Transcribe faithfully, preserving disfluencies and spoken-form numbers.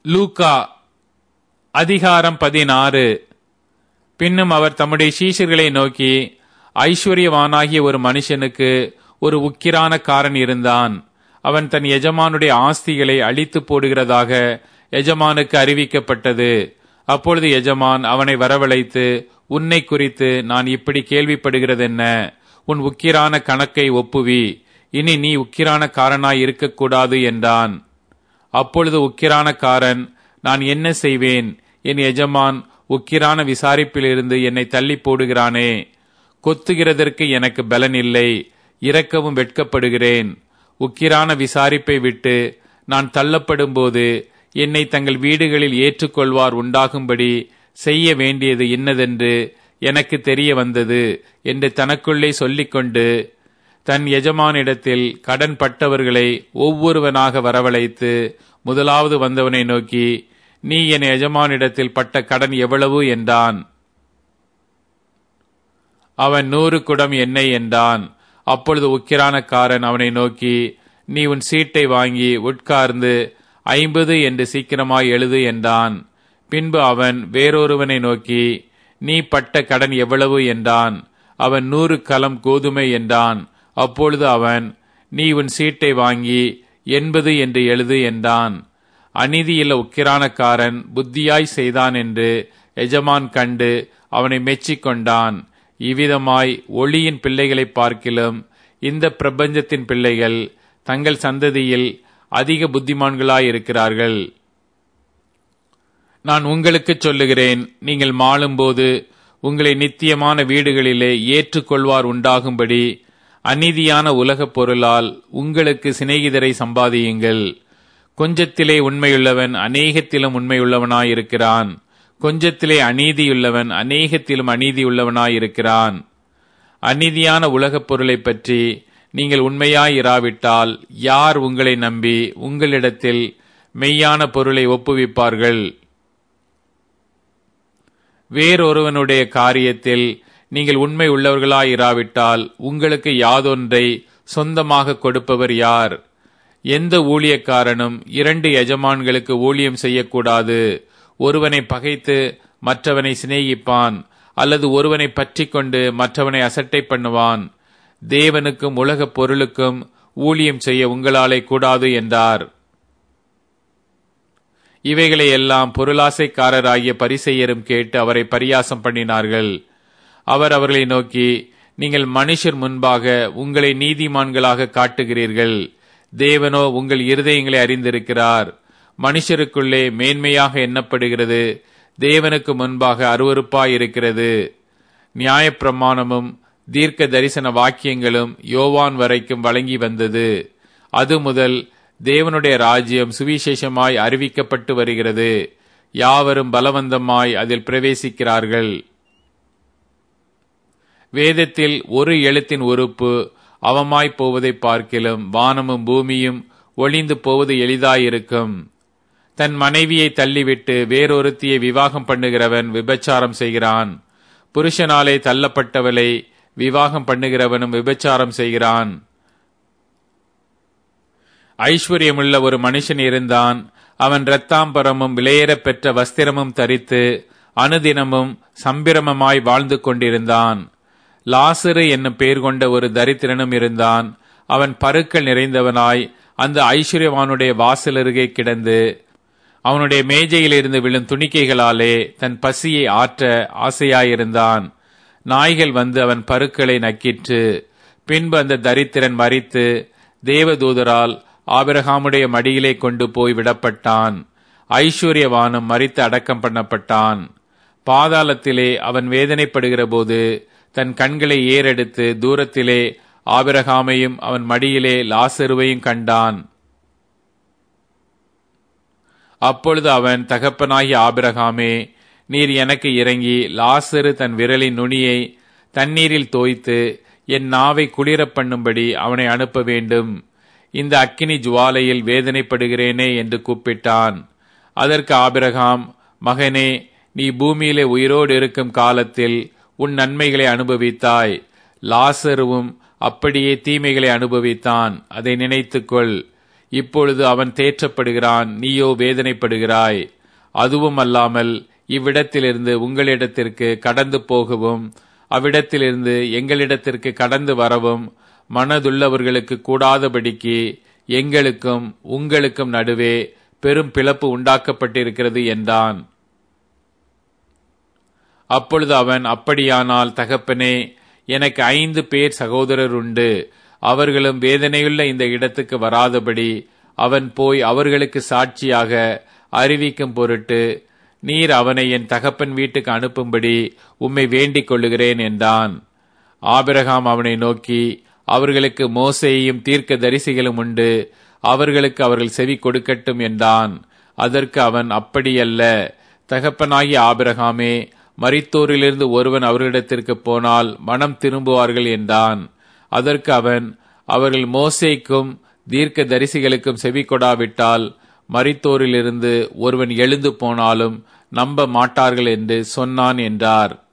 லூக்கா அதிகாரம் பதினாறு. பின்னும் அவர் தம்முடைய சீஷர்களை நோக்கி, ஐஸ்வர்யவானாகிய ஒரு மனுஷனுக்கு ஒரு உக்கிரானக்காரன் இருந்தான். அவன் தன் எஜமானுடைய ஆஸ்திகளை அழித்து போடுகிறதாக எஜமானுக்கு அறிவிக்கப்பட்டது. அப்பொழுது எஜமான் அவனை வரவழைத்து, உன்னை குறித்து நான் இப்படி கேள்விப்படுகிறதென்ன? உன் உக்கிரான கணக்கை ஒப்புவி, இனி நீ உக்கிரானக்காரனாய் இருக்கக்கூடாது என்றான். அப்பொழுது உக்கிரானக்காரன், நான் என்ன செய்வேன்? என் எஜமான் உக்கிரான விசாரிப்பிலிருந்து என்னை தள்ளி போடுகிறானே. கொத்துகிறதற்கு எனக்கு பலன் இல்லை, இறக்கவும் வெட்கப்படுகிறேன். உக்கிரான விசாரிப்பை விட்டு நான் தள்ளப்படும் போது என்னை தங்கள் வீடுகளில் ஏற்றுக்கொள்வார் உண்டாகும்படி செய்ய வேண்டியது இன்னதென்று எனக்கு தெரிய வந்தது என்று தனக்குள்ளே சொல்லிக்கொண்டு தன் எஜமானிடத்தில் கடன் பட்டவர்களை ஒவ்வொருவனாக வரவழைத்து முதலாவது வந்தவனை நோக்கி, நீ என் எஜமானிடத்தில் பட்ட கடன் எவ்வளவு என்றான். அவன் நூறு குடம் எண்ணெய் என்றான். அப்பொழுது உக்கிரானக்காரன் அவனை நோக்கி, நீ உன் சீட்டை வாங்கி உட்கார்ந்து ஐம்பது என்று சீக்கிரமாய் எழுது என்றான். பின்பு அவன் வேறொருவனை நோக்கி, நீ பட்ட கடன் எவ்வளவு என்றான். அவன் நூறு கலம் கோதுமை என்றான். அப்பொழுது அவன், நீ உன் சீட்டை வாங்கி எண்பது என்று எழுது என்றான். அநீதியுள்ள உக்கிரானக்காரன் புத்தியாய் செய்தான் என்று எஜமான் கண்டு அவனை மெச்சிக்கொண்டான். இவ்விதமாய் ஒளியின் பிள்ளைகளை பார்க்கிலும் இந்த பிரபஞ்சத்தின் பிள்ளைகள் தங்கள் சந்ததியில் அதிக புத்திமான்களாயிருக்கிறார்கள். நான் உங்களுக்கு சொல்லுகிறேன், நீங்கள் மாளும்போது உங்களை நித்தியமான வீடுகளிலே ஏற்றுக்கொள்வார் உண்டாகும்படி அநீதியான உலகப் பொருளால் உங்களுக்கு சிநேகிதரை சம்பாதியுங்கள். கொஞ்சத்திலே உண்மையுள்ளவன் அநேகத்திலும் உண்மையுள்ளவனாயிருக்கிறான். கொஞ்சத்திலே அநீதியுள்ளவன் அநேகத்திலும் அநீதியுள்ளவனாயிருக்கிறான். அநீதியான உலகப் பொருளை பற்றி நீங்கள் உண்மையாயிராவிட்டால் யார் உங்களை நம்பி உங்களிடத்தில் மெய்யான பொருளை ஒப்புவிப்பார்கள்? வேறொருவனுடைய காரியத்தில் நீங்கள் உண்மை உள்ளவர்களாயிராவிட்டால் உங்களுக்கு யாதொன்றை சொந்தமாக கொடுப்பவர் யார்? எந்த ஊழியக்காரனும் இரண்டு எஜமான்களுக்கு ஊழியம் செய்யக்கூடாது. ஒருவனை பகைத்து மற்றவனை சிநேகிப்பான், அல்லது ஒருவனை பற்றி கொண்டு மற்றவனை அசட்டை பண்ணுவான். தேவனுக்கும் உலகப் பொருளுக்கும் ஊழியம் செய்ய உங்களாலே கூடாது என்றார். இவைகளை எல்லாம் பொருளாசைக்காரராகிய பரிசேயரும் கேட்டு அவரை பரியாசம் பண்ணினார்கள். அவர் அவர்களை நோக்கி, நீங்கள் மனுஷர் முன்பாக உங்களை நீதிமான்களாக காட்டுகிறீர்கள், தேவனோ உங்கள் இருதயங்களை அறிந்திருக்கிறார். மனுஷருக்குள்ளே மேன்மையாக எண்ணப்படுகிறது, தேவனுக்கு முன்பாக அருவருப்பாயிருக்கிறது. நியாயப்பிரமாணமும் தீர்க்க தரிசன வாக்கியங்களும் யோவான் வரைக்கும் வழங்கி வந்தது. அது முதல் தேவனுடைய ராஜ்யம் சுவிசேஷமாய் அறிவிக்கப்பட்டு வருகிறது. யாவரும் பலவந்தமாய் அதில் பிரவேசிக்கிறார்கள். வேதத்தில் ஒரு எழுத்தின் உறுப்பு அவமாய் போவதை பார்க்கிலும் வானமும் பூமியும் ஒளிந்து போவது எளிதாயிருக்கும். தன் மனைவியை தள்ளிவிட்டு வேறொருத்தியை விவாகம் பண்ணுகிறவன் விபச்சாரம் செய்கிறான். புருஷனாலே தள்ளப்பட்டவளை விவாகம் பண்ணுகிறவனும் விபச்சாரம் செய்கிறான். ஐஸ்வர்யமுள்ள ஒரு மனுஷன் இருந்தான். அவன் இரத்தாம்பரமும் விலையேறப் பெற்ற வஸ்திரமும் தரித்து அனுதினமும் சம்பிரமமாய் வாழ்ந்து கொண்டிருந்தான். லாசரு என்னும் பெயர் கொண்ட ஒரு தரித்திரனும் இருந்தான். அவன் பருக்கள் நிறைந்தவனாய் அந்த ஐஸ்வர்யவானுடைய வாசலருகே கிடந்து அவனுடைய மேஜையிலிருந்து விழும் துணிக்கைகளாலே தன் பசியை ஆற்ற ஆசையாயிருந்தான். நாய்கள் வந்து அவன் பருக்களை நக்கிற்று. பின்பு அந்த தரித்திரன் மரித்து தேவதூதரால் ஆபிரகாமுடைய மடியிலே கொண்டு போய் விடப்பட்டான். ஐஸ்வர்யவானும் மரித்து அடக்கம் பண்ணப்பட்டான். பாதாளத்திலே அவன் வேதனைப்படுகிற போது தன் கண்களை ஏறெடுத்து தூரத்திலே ஆபிரகாமையும் அவன் மடியிலே லாசருவையும் கண்டான். அப்பொழுது அவன், தகப்பனாகிய ஆபிரகாமே, நீர் எனக்கு இறங்கி லாசரு தன் விரலின் நுனியை தண்ணீரில் தோய்த்து என் நாவை குளிரப் பண்ணும்படி அவனை அனுப்ப வேண்டும். இந்த அக்கினி ஜுவாலையில் வேதனைப்படுகிறேனே என்று கூப்பிட்டான். அதற்கு ஆபிரகாம், மகனே, நீ பூமியிலே உயிரோடு இருக்கும் காலத்தில் உன் நன்மைகளை அனுபவித்தாய். லாசருவும் அப்படியே தீமைகளை அனுபவித்தான். அதை நினைத்துக்கொள். இப்பொழுது அவன் தேற்றப்படுகிறான், நீயோ வேதனைப்படுகிறாய். அதுவும் அல்லாமல் இவ்விடத்திலிருந்து உங்களிடத்திற்கு கடந்து போகவும் அவ்விடத்திலிருந்து எங்களிடத்திற்கு கடந்து வரவும் மனதுள்ளவர்களுக்கு கூடாதபடிக்கு எங்களுக்கும் உங்களுக்கும் நடுவே பெரும் பிளப்பு உண்டாக்கப்பட்டிருக்கிறது என்றான். அப்பொழுது அவன், அப்படியானால் தகப்பனே, எனக்கு ஐந்து பேர் சகோதரர் உண்டு. அவர்களும் வேதனையுள்ள இந்த இடத்துக்கு வராதபடி அவன் போய் அவர்களுக்கு சாட்சியாக அறிவிக்கும் பொருட்டு நீர் அவனை என் தகப்பன் வீட்டுக்கு அனுப்பும்படி உம்மை வேண்டிக் கொள்ளுகிறேன் என்றான். ஆபிரகாம் அவனை நோக்கி, அவர்களுக்கு மோசேயும் தீர்க்க தரிசிகளும் உண்டு, அவர்களுக்கு அவர்கள் செவி கொடுக்கட்டும் என்றான். அதற்கு அவன், அப்படியல்ல தகப்பனாகிய ஆபிரகாமே, மரித்தோரிலிருந்து ஒருவன் அவர்களிடத்திற்கு போனால் மனம் திரும்புவார்கள் என்றான். அதற்கு அவன், அவர்கள் மோசேக்கும் தீர்க்க தரிசிகளுக்கும் செவி கொடாவிட்டால் மரித்தோரிலிருந்து ஒருவன் எழுந்து போனாலும் நம்ப மாட்டார்கள் என்று சொன்னான் என்றார்.